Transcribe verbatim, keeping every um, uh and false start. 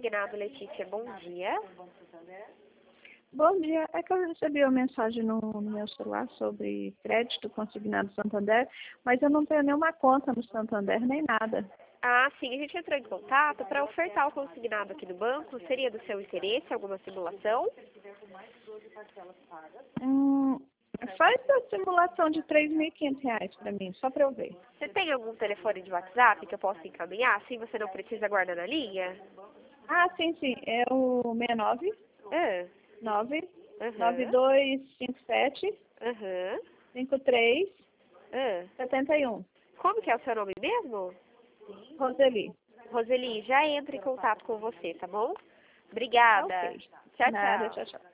consignado, Letícia. Bom dia. Bom dia. É que eu recebi uma mensagem no, no meu celular sobre crédito consignado Santander, mas eu não tenho nenhuma conta no Santander, nem nada. Ah, sim. A gente entrou em contato para ofertar o consignado aqui no banco. Seria do seu interesse alguma simulação? Hum, faz a simulação de três mil e quinhentos reais para mim, só para eu ver. Você tem algum telefone de WhatsApp que eu possa encaminhar? Assim você não precisa guardar na linha? Ah, sim, sim. É o sessenta e nove, Ah, nove, nove aham, dois cinco sete, aham, cinco três ah. sete um. Como que é o seu nome mesmo? Roseli. Roseli, já entra em contato com você, tá bom? Tá Obrigada. ok. Tchau, Nada, tchau. tchau, tchau.